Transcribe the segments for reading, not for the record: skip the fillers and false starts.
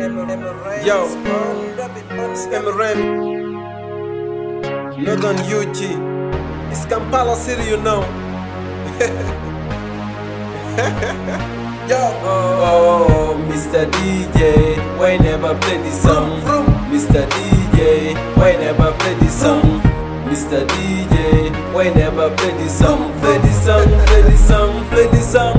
Yo, it's Eminem, Northern UG. It's Kampala City, you know. Yo, Oh, Mr. DJ, why never play this song? Mr. DJ, why never play this song? Mr. DJ, why never play this song? Play this song, play this song, play this song.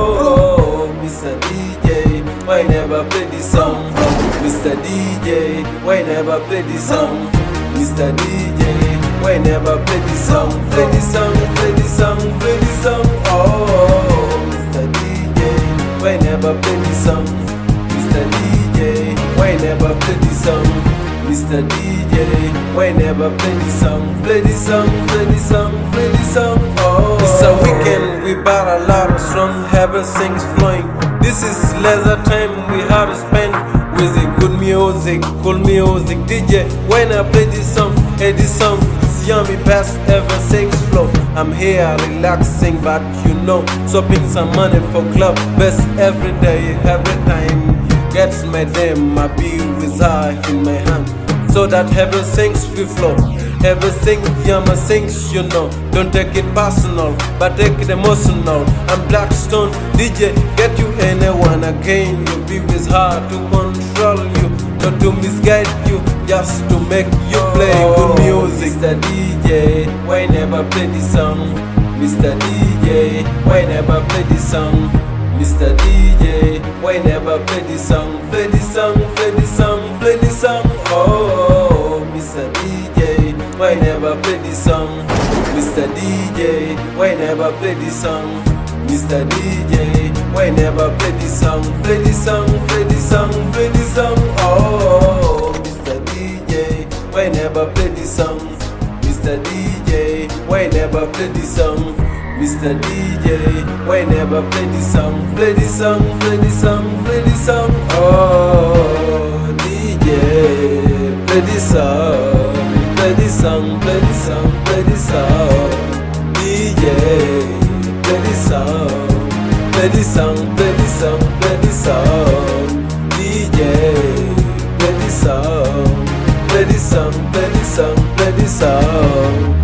Oh, Mr. DJ, why never play this song? Mr. DJ, why never play this song? Mr. DJ, why never play this song? Play this song, play this song, play this song. Oh, Mr. DJ, why never play this song? Mr. DJ, why never play this song? Mr. DJ, why never play this song? Play this song, play this song, play this song. Oh, it's a weekend, we bought a lot of strong, everything's flowing. This is leisure time, we have to spend with the good music, cool music. DJ, when I play this song, hey, this song is yummy, best ever sings flow. I'm here relaxing, but you know, swapping some money for club, best every day, every time. Gets my name, I be with her in my hand, so that everything's free flow. Everything Yama sings, you know. Don't take it personal, but take it emotional. I'm Blackstone DJ, get you anyone again. You be with her to control you, not to misguide you, just to make you play good music. Mr. DJ, why never play this song? Mr. DJ, why never play this song? Mr. DJ, why never play this song? Play this song, play this song, play this song. Oh, Mr. DJ, why never play this song? Mr. DJ, why never play this song? Mr. DJ, why never play this song? Play this song, play this song, play this song. Oh, Mr. DJ, why never play this song? Mr. DJ, why never play this song? Mr. DJ, why never play this song? Play this song, play this song, play this song. Oh, DJ, play this song, play this song, play this song, play this song. DJ, play this song, play this song, play this song, play this song. DJ, play this song, play this song, play this song, play this song.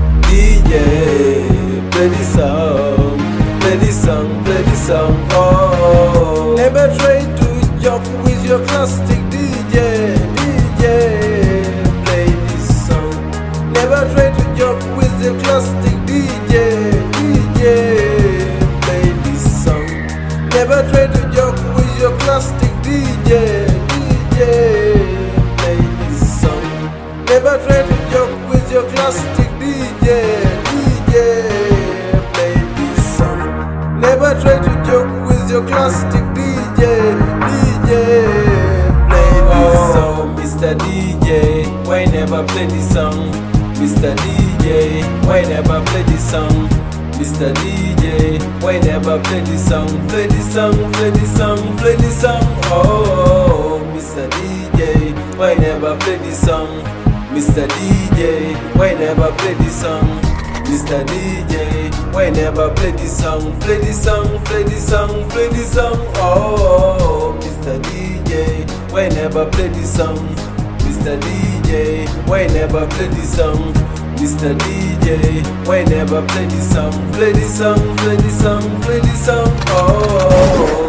DJ, play this song, play this song, play this song. Oh, never try to joke with your plastic DJ. DJ, play this song. never try to joke with your plastic DJ. DJ, play this song. never try to joke with your plastic DJ. DJ, play this song. never try to joke with your plastic DJ. Never try to joke with your plastic DJ. DJ, play this song. Oh, Mr. DJ, why never play this song? Mr. DJ, why never play this song? Mr. DJ, why never play this song? Play this song, play this song, play this song. Oh, Mr. DJ, why never play this song? Mr. DJ, why never play this song? Mr. DJ, why never play this song? Play this song, play this song, play this song. Oh, Mr. DJ, why never play this song? Mr. DJ, why never play this song? Mr. DJ, why never play this song? Play this song, play this song, play this song. Oh.